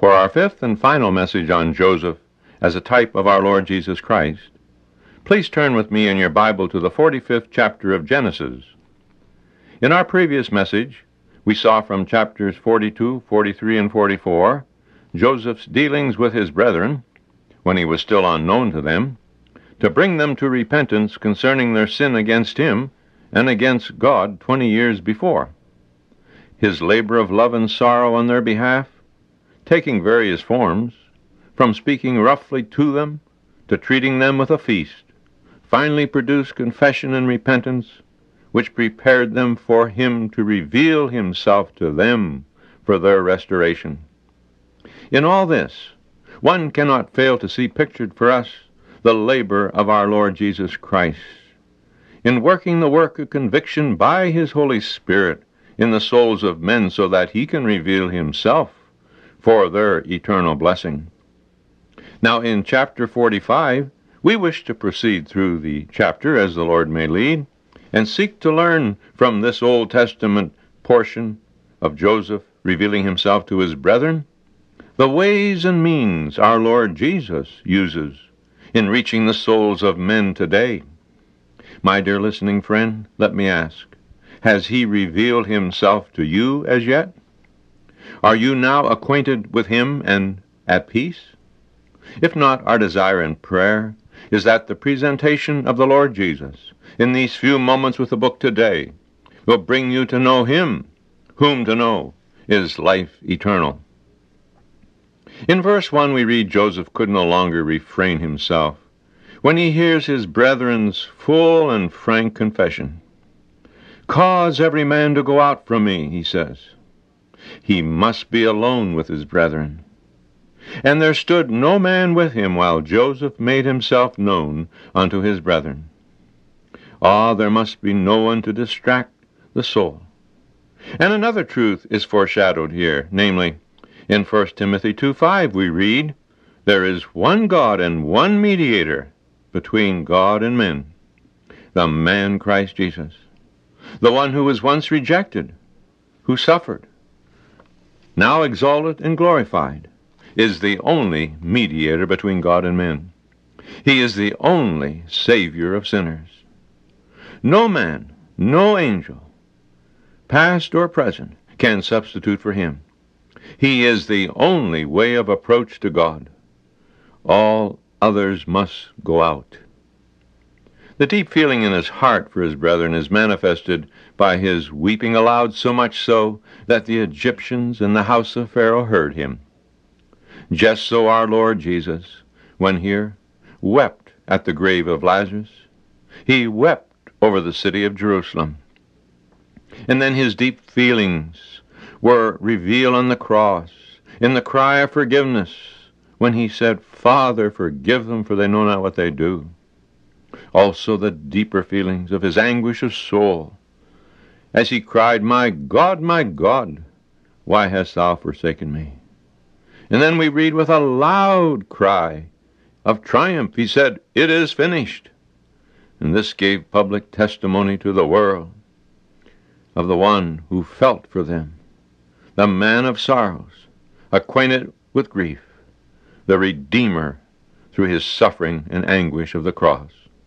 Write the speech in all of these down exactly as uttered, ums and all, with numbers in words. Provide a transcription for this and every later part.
For our fifth and final message on Joseph as a type of our Lord Jesus Christ, please turn with me in your Bible to the forty-fifth chapter of Genesis. In our previous message, we saw from chapters forty-two, forty-three, and forty-four Joseph's dealings with his brethren, when he was still unknown to them, to bring them to repentance concerning their sin against him and against God twenty years before. His labor of love and sorrow on their behalf, taking various forms, from speaking roughly to them to treating them with a feast, finally produced confession and repentance, which prepared them for him to reveal himself to them for their restoration. In all this, one cannot fail to see pictured for us the labor of our Lord Jesus Christ, in working the work of conviction by his Holy Spirit in the souls of men so that he can reveal himself for their eternal blessing. Now in chapter forty-five, we wish to proceed through the chapter as the Lord may lead, and seek to learn from this Old Testament portion of Joseph revealing himself to his brethren the ways and means our Lord Jesus uses in reaching the souls of men today. My dear listening friend, let me ask, has he revealed himself to you as yet? Are you now acquainted with him and at peace? If not, our desire and prayer is that the presentation of the Lord Jesus in these few moments with the book today will bring you to know him, whom to know is life eternal. In verse one we read Joseph could no longer refrain himself when he hears his brethren's full and frank confession. "Cause every man to go out from me," he says. He must be alone with his brethren. And there stood no man with him while Joseph made himself known unto his brethren. Ah, there must be no one to distract the soul. And another truth is foreshadowed here, namely, in First Timothy two five we read, "There is one God and one mediator between God and men, the man Christ Jesus, the one who was once rejected, who suffered, now exalted and glorified, is the only mediator between God and men. He is the only Savior of sinners. No man, no angel, past or present, can substitute for him. He is the only way of approach to God. All others must go out." The deep feeling in his heart for his brethren is manifested by his weeping aloud, so much so that the Egyptians in the house of Pharaoh heard him. Just so our Lord Jesus, when here, wept at the grave of Lazarus. He wept over the city of Jerusalem. And then his deep feelings were revealed on the cross, in the cry of forgiveness, when he said, "Father, forgive them, for they know not what they do." Also the deeper feelings of his anguish of soul, as he cried, "My God, my God, why hast thou forsaken me?" And then we read with a loud cry of triumph, he said, "It is finished." And this gave public testimony to the world of the one who felt for them, the man of sorrows, acquainted with grief, the Redeemer through his suffering and anguish of the cross.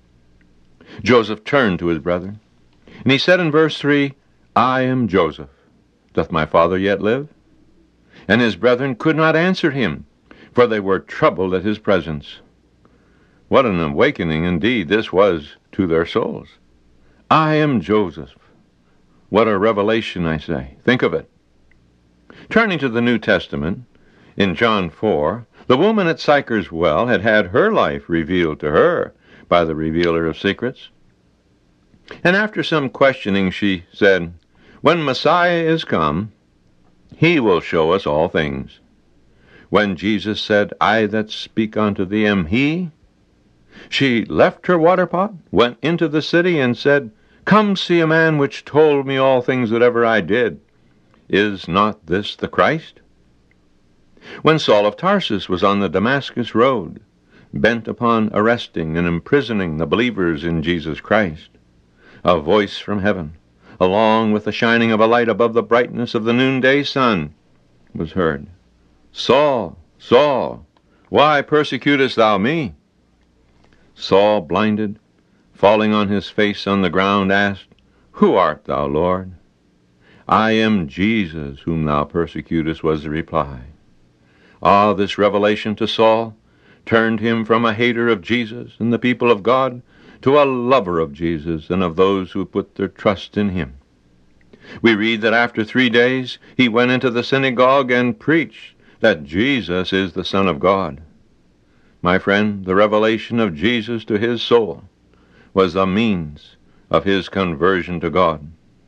Joseph turned to his brethren, and he said in verse three, "I am Joseph. Doth my father yet live?" And his brethren could not answer him, for they were troubled at his presence. What an awakening indeed this was to their souls. I am Joseph. What a revelation, I say. Think of it. Turning to the New Testament, in John four, the woman at Sychar's well had had her life revealed to her by the revealer of secrets. And after some questioning, she said, "When Messiah is come, he will show us all things." When Jesus said, "I that speak unto thee am he," she left her water pot, went into the city, and said, "Come see a man which told me all things that ever I did. Is not this the Christ?" When Saul of Tarsus was on the Damascus road, bent upon arresting and imprisoning the believers in Jesus Christ, a voice from heaven, along with the shining of a light above the brightness of the noonday sun, was heard. Saul, Saul, why persecutest thou me? Saul, blinded, falling on his face on the ground, asked, Who art thou, Lord? I am Jesus, whom thou persecutest, was the reply. Ah, this revelation to Saul turned him from a hater of Jesus and the people of God to a lover of Jesus and of those who put their trust in him. We read that after three days he went into the synagogue and preached that Jesus is the Son of God. My friend, the revelation of Jesus to his soul was the means of his conversion to God.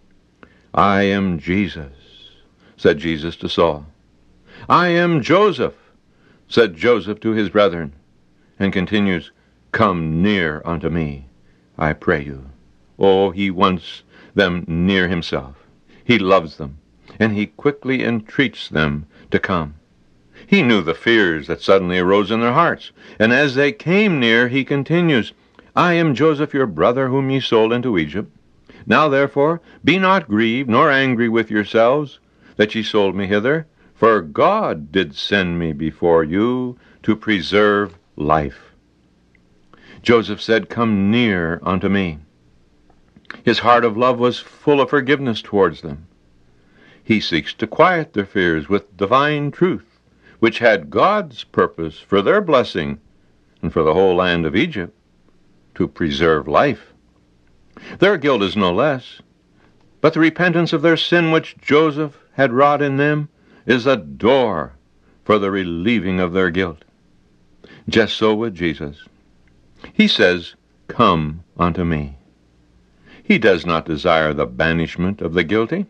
I am Jesus, said Jesus to Saul. I am Joseph, said Joseph to his brethren, and continues, Come near unto me, I pray you. Oh, he wants them near himself. He loves them, and he quickly entreats them to come. He knew the fears that suddenly arose in their hearts, and as they came near, he continues, I am Joseph your brother, whom ye sold into Egypt. Now therefore be not grieved, nor angry with yourselves, that ye sold me hither, for God did send me before you to preserve life. Joseph said, Come near unto me. His heart of love was full of forgiveness towards them. He seeks to quiet their fears with divine truth, which had God's purpose for their blessing and for the whole land of Egypt, to preserve life. Their guilt is no less, but the repentance of their sin which Joseph had wrought in them is a door for the relieving of their guilt. Just so with Jesus. He says, Come unto me. He does not desire the banishment of the guilty.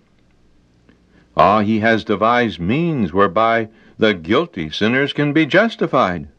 Ah, he has devised means whereby the guilty sinners can be justified.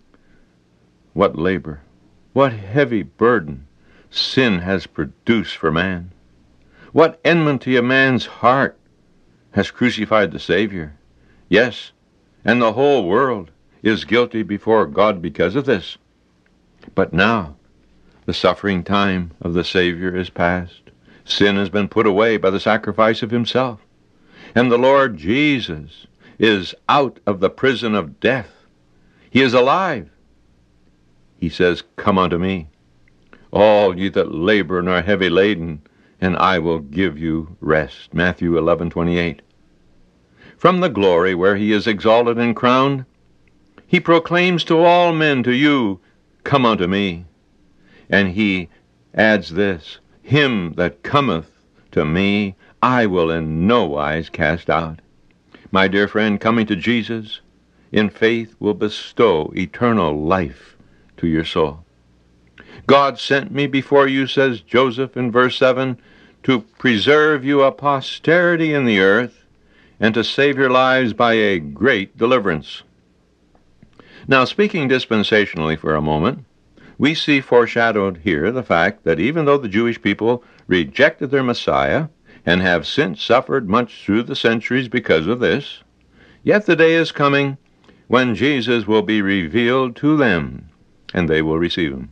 What labor, what heavy burden sin has produced for man. What enmity of man's heart has crucified the Savior. Yes, and the whole world is guilty before God because of this. But now, the suffering time of the Savior is past. Sin has been put away by the sacrifice of himself. And the Lord Jesus is out of the prison of death. He is alive. He says, Come unto me, all ye that labor and are heavy laden, and I will give you rest. Matthew eleven twenty-eight. From the glory where he is exalted and crowned, he proclaims to all men, to you, Come unto me. And he adds this, Him that cometh to me, I will in no wise cast out. My dear friend, coming to Jesus in faith will bestow eternal life to your soul. God sent me before you, says Joseph in verse seven, to preserve you a posterity in the earth, and to save your lives by a great deliverance. Now, speaking dispensationally for a moment, we see foreshadowed here the fact that even though the Jewish people rejected their Messiah, and have since suffered much through the centuries because of this, yet the day is coming when Jesus will be revealed to them, and they will receive him.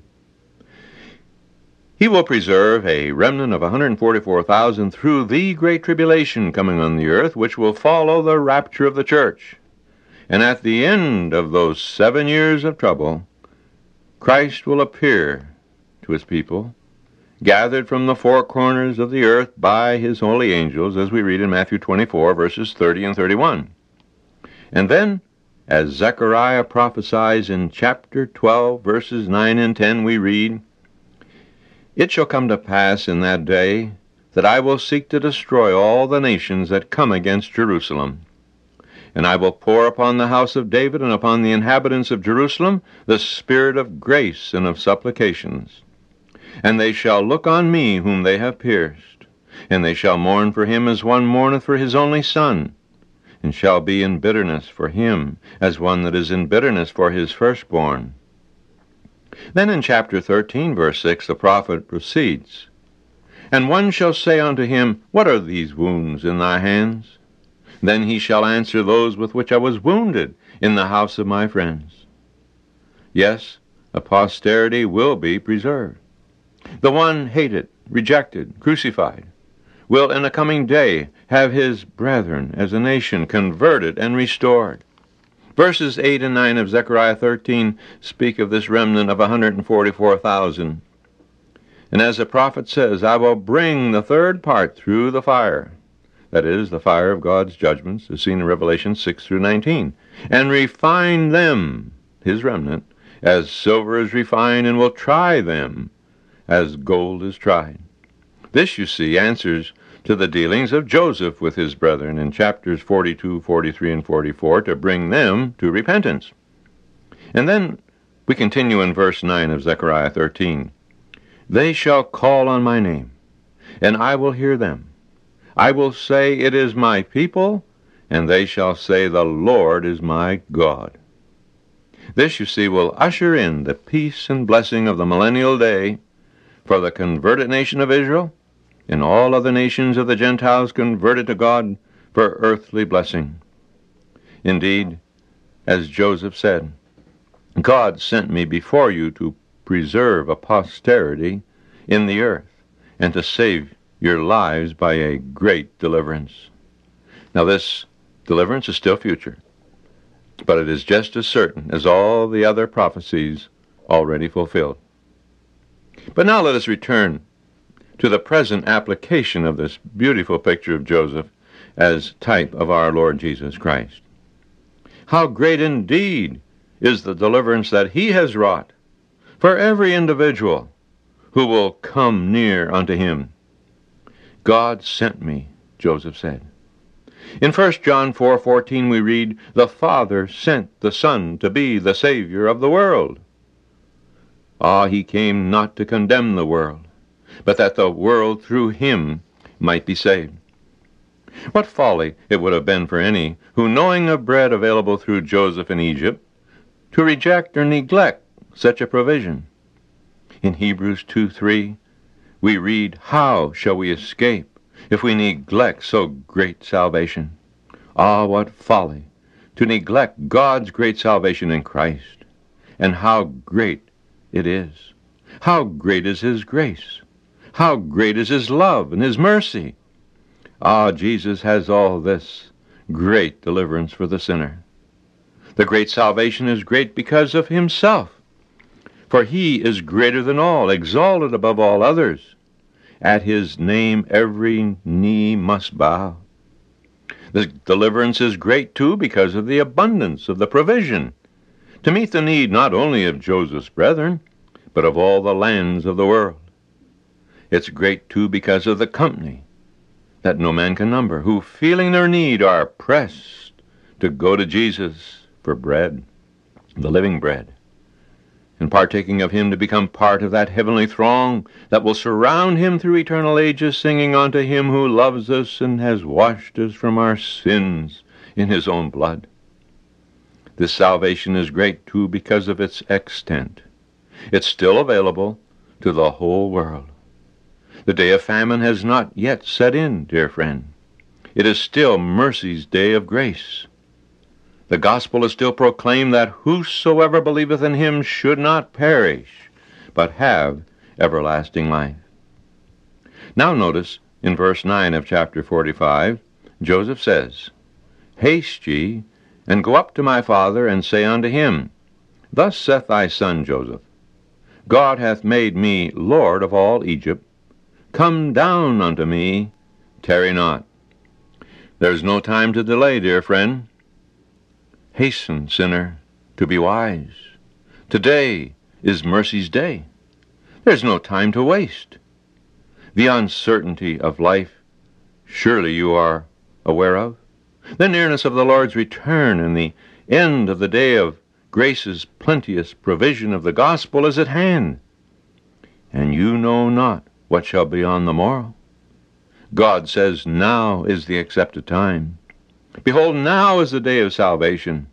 He will preserve a remnant of one hundred forty-four thousand through the great tribulation coming on the earth, which will follow the rapture of the church. And at the end of those seven years of trouble, Christ will appear to his people, gathered from the four corners of the earth by his holy angels, as we read in Matthew twenty-four, verses thirty and thirty-one. And then, as Zechariah prophesies in chapter twelve, verses nine and ten, we read, It shall come to pass in that day that I will seek to destroy all the nations that come against Jerusalem. And I will pour upon the house of David and upon the inhabitants of Jerusalem the spirit of grace and of supplications. And they shall look on me whom they have pierced, and they shall mourn for him as one mourneth for his only son, and shall be in bitterness for him as one that is in bitterness for his firstborn. Then in chapter thirteen, verse six, the prophet proceeds, And one shall say unto him, What are these wounds in thy hands? Then he shall answer, Those with which I was wounded in the house of my friends. Yes, a posterity will be preserved. The one hated, rejected, crucified, will in a coming day have his brethren as a nation converted and restored. Verses eight and nine of Zechariah thirteen speak of this remnant of one hundred forty-four thousand. And as the prophet says, I will bring the third part through the fire, that is, the fire of God's judgments, as seen in Revelation six through nineteen, and refine them, his remnant, as silver is refined, and will try them as gold is tried. This, you see, answers to the dealings of Joseph with his brethren in chapters forty-two, forty-three, and forty-four to bring them to repentance. And then we continue in verse nine of Zechariah thirteen. They shall call on my name, and I will hear them. I will say, it is my people, and they shall say, the Lord is my God. This, you see, will usher in the peace and blessing of the millennial day for the converted nation of Israel, and all other nations of the Gentiles converted to God for earthly blessing. Indeed, as Joseph said, God sent me before you to preserve a posterity in the earth, and to save your lives by a great deliverance. Now this deliverance is still future, but it is just as certain as all the other prophecies already fulfilled. But now let us return to the present application of this beautiful picture of Joseph as type of our Lord Jesus Christ. How great indeed is the deliverance that he has wrought for every individual who will come near unto him. God sent me, Joseph said. In First John four fourteen we read, the Father sent the Son to be the Savior of the world. Ah, he came not to condemn the world, but that the world through him might be saved. What folly it would have been for any who, knowing of bread available through Joseph in Egypt, to reject or neglect such a provision. In Hebrews two three, we read, how shall we escape if we neglect so great salvation? Ah, what folly to neglect God's great salvation in Christ, and how great it is. How great is his grace. How great is his love and his mercy. Ah, Jesus has all this great deliverance for the sinner. The great salvation is great because of himself, for he is greater than all, exalted above all others. At his name every knee must bow. The deliverance is great, too, because of the abundance of the provision, to meet the need not only of Joseph's brethren, but of all the lands of the world. It's great, too, because of the company that no man can number, who, feeling their need, are pressed to go to Jesus for bread, the living bread, and partaking of him to become part of that heavenly throng that will surround him through eternal ages, singing unto him who loves us and has washed us from our sins in his own blood. This salvation is great, too, because of its extent. It's still available to the whole world. The day of famine has not yet set in, dear friend. It is still mercy's day of grace. The gospel is still proclaimed that whosoever believeth in him should not perish, but have everlasting life. Now notice, in verse nine of chapter forty-five, Joseph says, Haste ye, and go up to my father, and say unto him, Thus saith thy son Joseph, God hath made me Lord of all Egypt. Come down unto me, tarry not. There's no time to delay, dear friend. Hasten, sinner, to be wise. Today is mercy's day. There's no time to waste. The uncertainty of life, surely you are aware of. The nearness of the Lord's return and the end of the day of grace's plenteous provision of the gospel is at hand. And you know not what shall be on the morrow. God says, now is the accepted time. Behold, now is the day of salvation.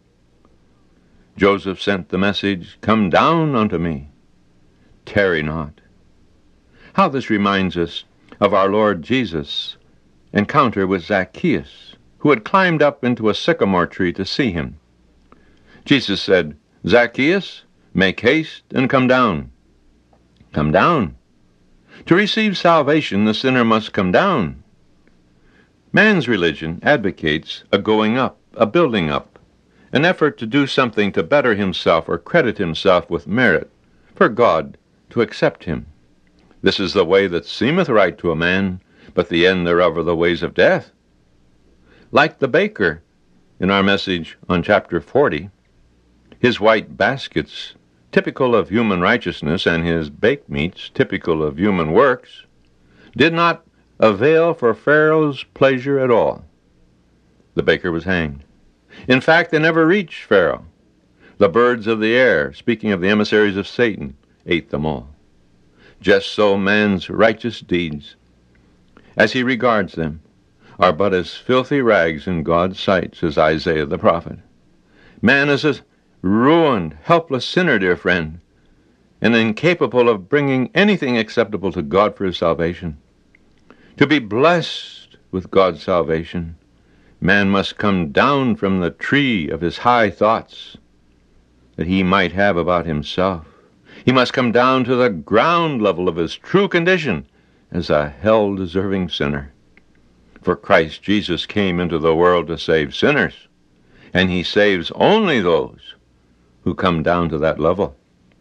Joseph sent the message, Come down unto me, tarry not. How this reminds us of our Lord Jesus' encounter with Zacchaeus, who had climbed up into a sycamore tree to see him. Jesus said, Zacchaeus, make haste and come down. Come down. To receive salvation, the sinner must come down. Man's religion advocates a going up, a building up, an effort to do something to better himself or credit himself with merit, for God to accept him. This is the way that seemeth right to a man, but the end thereof are the ways of death. Like the baker in our message on chapter forty, his white baskets, typical of human righteousness, and his baked meats, typical of human works, did not avail for Pharaoh's pleasure at all. The baker was hanged. In fact, they never reached Pharaoh. The birds of the air, speaking of the emissaries of Satan, ate them all. Just so man's righteous deeds, as he regards them, are but as filthy rags in God's sight, says Isaiah the prophet. Man is a ruined, helpless sinner, dear friend, and incapable of bringing anything acceptable to God for his salvation. To be blessed with God's salvation, man must come down from the tree of his high thoughts that he might have about himself. He must come down to the ground level of his true condition as a hell-deserving sinner. For Christ Jesus came into the world to save sinners, and he saves only those who come down to that level.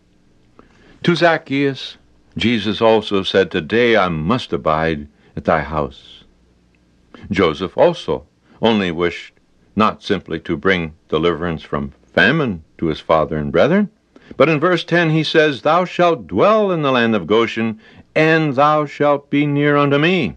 To Zacchaeus, Jesus also said, "Today I must abide at thy house." Joseph also only wished not simply to bring deliverance from famine to his father and brethren, but in verse ten he says, "Thou shalt dwell in the land of Goshen, and thou shalt be near unto me."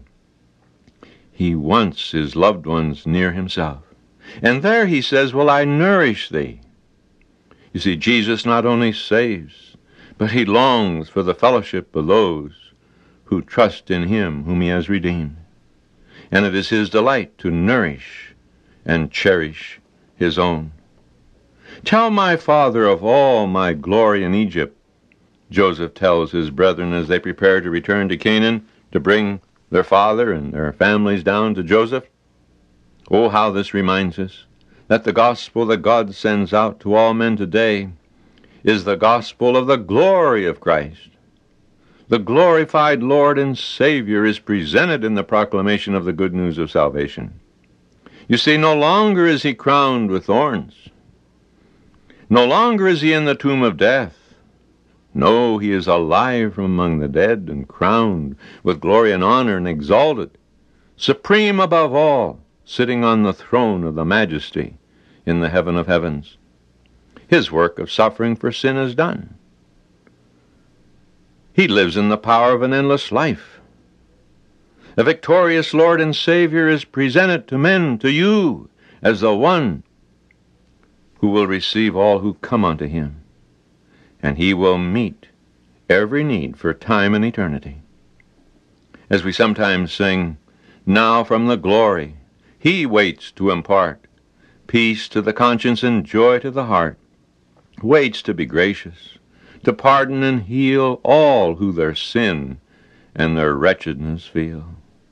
He wants his loved ones near himself. And there he says, "Will I nourish thee?" You see, Jesus not only saves, but he longs for the fellowship of those who trust in him whom he has redeemed. And it is his delight to nourish and cherish his own. "Tell my father of all my glory in Egypt," Joseph tells his brethren as they prepare to return to Canaan to bring their father and their families down to Joseph. Oh, how this reminds us that the gospel that God sends out to all men today is the gospel of the glory of Christ. The glorified Lord and Savior is presented in the proclamation of the good news of salvation. You see, no longer is he crowned with thorns. No longer is he in the tomb of death. No, he is alive from among the dead and crowned with glory and honor and exalted, supreme above all, sitting on the throne of the majesty in the heaven of heavens. His work of suffering for sin is done. He lives in the power of an endless life. The victorious Lord and Savior is presented to men, to you, as the one who will receive all who come unto him, and he will meet every need for time and eternity. As we sometimes sing, "Now from the glory he waits to impart peace to the conscience and joy to the heart, waits to be gracious, to pardon and heal all who their sin and their wretchedness feel."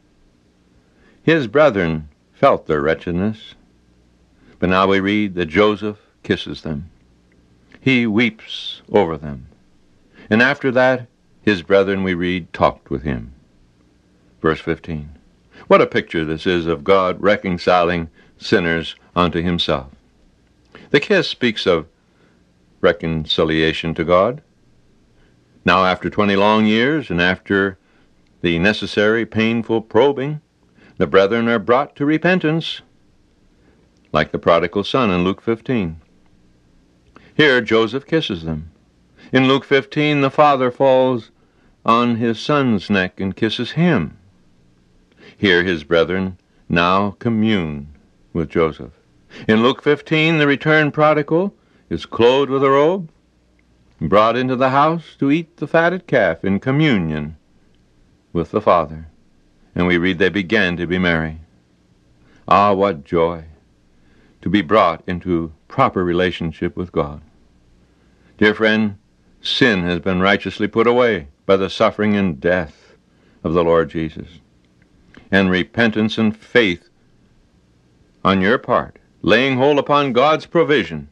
His brethren felt their wretchedness, but now we read that Joseph kisses them. He weeps over them. And after that, his brethren, we read, talked with him. Verse fifteen. What a picture this is of God reconciling sinners unto himself. The kiss speaks of reconciliation to God. Now, after twenty long years, and after the necessary painful probing, the brethren are brought to repentance, like the prodigal son in Luke fifteen. Here Joseph kisses them. In Luke fifteen, the father falls on his son's neck and kisses him. Here his brethren now commune with Joseph. In Luke fifteen, the returned prodigal is clothed with a robe, brought into the house to eat the fatted calf in communion with the Father. And we read they began to be merry. Ah, what joy to be brought into proper relationship with God. Dear friend, sin has been righteously put away by the suffering and death of the Lord Jesus. And repentance and faith on your part, laying hold upon God's provision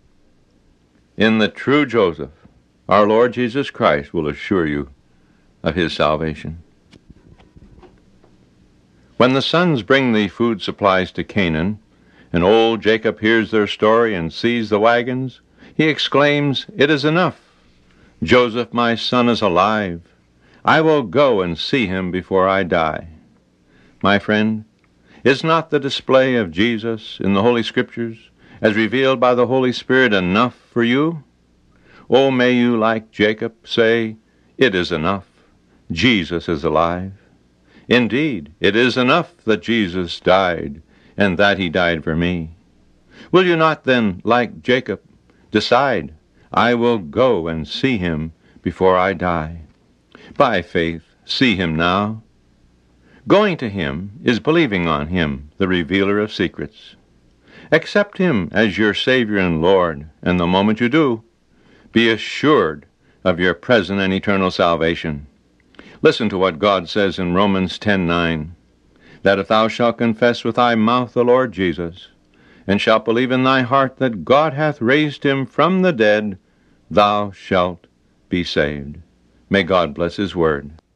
in the true Joseph, our Lord Jesus Christ, will assure you of his salvation. When the sons bring the food supplies to Canaan, and old Jacob hears their story and sees the wagons, he exclaims, "It is enough. Joseph, my son, is alive. I will go and see him before I die." My friend, is not the display of Jesus in the Holy Scriptures, as revealed by the Holy Spirit, enough for you? Oh, may you, like Jacob, say, "It is enough. Jesus is alive." Indeed, it is enough that Jesus died, and that he died for me. Will you not then, like Jacob, decide, "I will go and see him before I die"? By faith, see him now. Going to him is believing on him, the revealer of secrets. Accept him as your Savior and Lord, and the moment you do, be assured of your present and eternal salvation. Listen to what God says in Romans ten nine, that if thou shalt confess with thy mouth the Lord Jesus, and shalt believe in thy heart that God hath raised him from the dead, thou shalt be saved. May God bless his word.